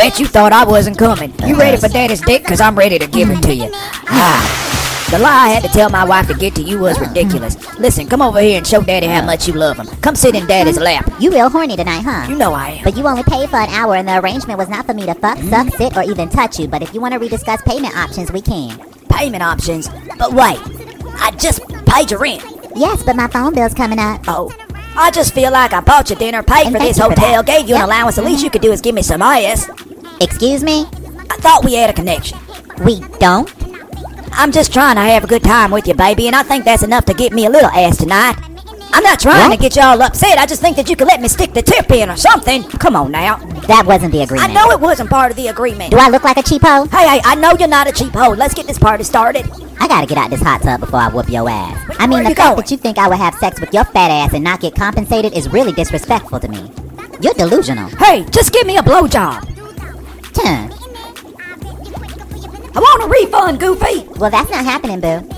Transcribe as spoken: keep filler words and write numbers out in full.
Bet you thought I wasn't coming. You ready for daddy's dick? Cause I'm ready to give it to you. Ah. The lie I had to tell my wife to get to you was ridiculous. Listen, come over here and show daddy how much you love him. Come sit in daddy's lap. You real horny tonight, huh? You know I am. But you only paid for an hour and the arrangement was not for me to fuck, suck, sit, or even touch you. But if you want to rediscuss payment options, we can. Payment options? But wait, I just paid your rent. Yes, but my phone bill's coming up. Oh. I just feel like I bought you dinner, paid And for thank this you for hotel, that. gave you Yep. an allowance. The least you could do is give me some ass. Excuse me? I thought we had a connection. We don't? I'm just trying to have a good time with you, baby, and I think that's enough to get me a little ass tonight. I'm not trying What? to get y'all upset. I just think that you could let me stick the tip in or something. Come on now. That wasn't the agreement. I know it wasn't part of the agreement. Do I look like a cheapo? Hey, hey, I know you're not a cheap hoe. Let's get this party started. I gotta get out this hot tub before I whoop your ass. I mean, Where the you fact going? that you think I would have sex with your fat ass and not get compensated is really disrespectful to me. You're delusional. Hey, just give me a blowjob. Tuh. I want a refund, Goofy. Well, that's not happening, boo.